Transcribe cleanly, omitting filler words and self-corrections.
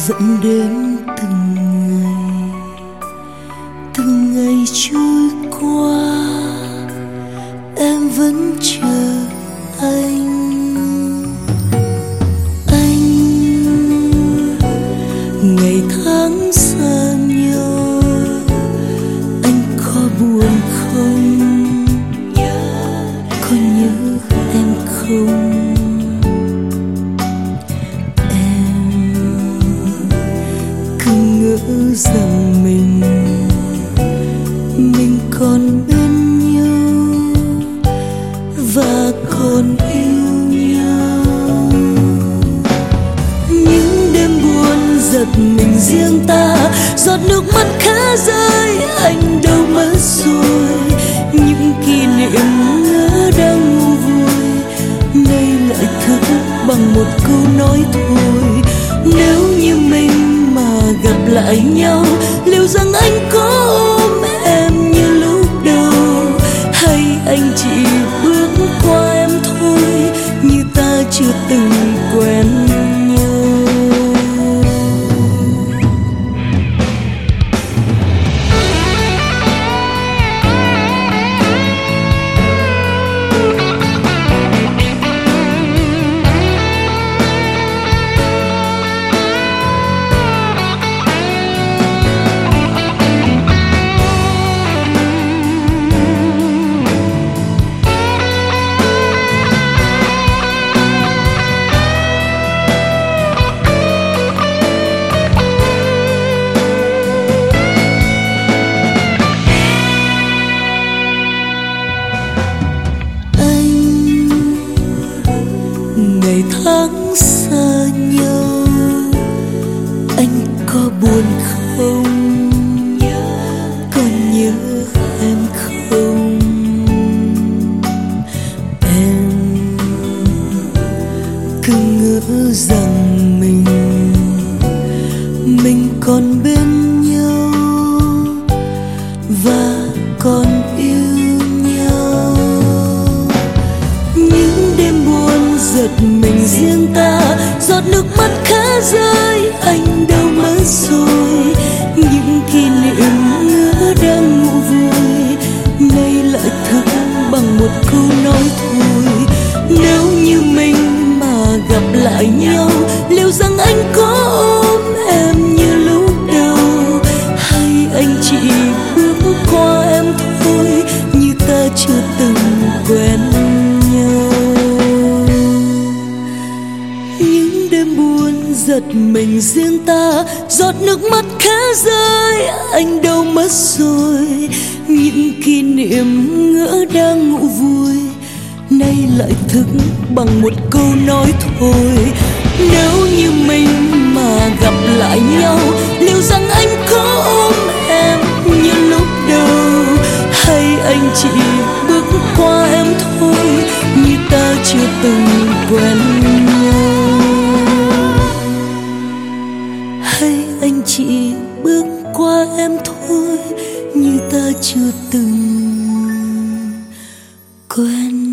dẫn đến từng ngày trôi qua, em vẫn chờ anh. Ngày tháng xa nhau, anh có buồn không? Có nhớ em không? Rằng mình còn bên nhau và còn yêu nhau. Những đêm buồn giật mình riêng ta, giọt nước mắt khẽ rơi, anh đâu mất rồi. Những kỷ niệm ngỡ đang ngủ vui, nay lại thức bằng một câu nói thôi. Nếu như mình gặp lại nhau, liệu rằng anh có ôm em như lúc đầu, hay anh chỉ bước qua em thôi, như ta chưa từng quen nhau. Ngày tháng xa nhau, anh có buồn không? Còn nhớ em không? Em cứ ngỡ rằng mình còn bên nhau và còn yêu nhau. Những đêm buồn giật mình riêng ta, giọt nước mắt khẽ rơi, anh đâu mất rồi. Những kỷ niệm ngỡ đang ngủ vui, nay lại thức bằng một câu nói thôi. Nếu như mình mà gặp lại nhau, liệu rằng anh có ôm em như lúc đầu, hay anh chỉ bước qua em thôi, như ta chưa từng quen nhau. Những đêm buồn giật mình riêng ta, giọt nước mắt khẽ rơi, anh đâu mất rồi. Những kỷ niệm ngỡ đang ngủ vui, nay lại thức bằng một câu nói thôi. Nếu như mình mà gặp lại nhau, liệu rằng anh có ôm em như lúc đầu, hay anh chỉ bước qua em thôi, như ta chưa từng quen nhau. Hay anh chỉ bước qua em thôi, như ta chưa từng quen.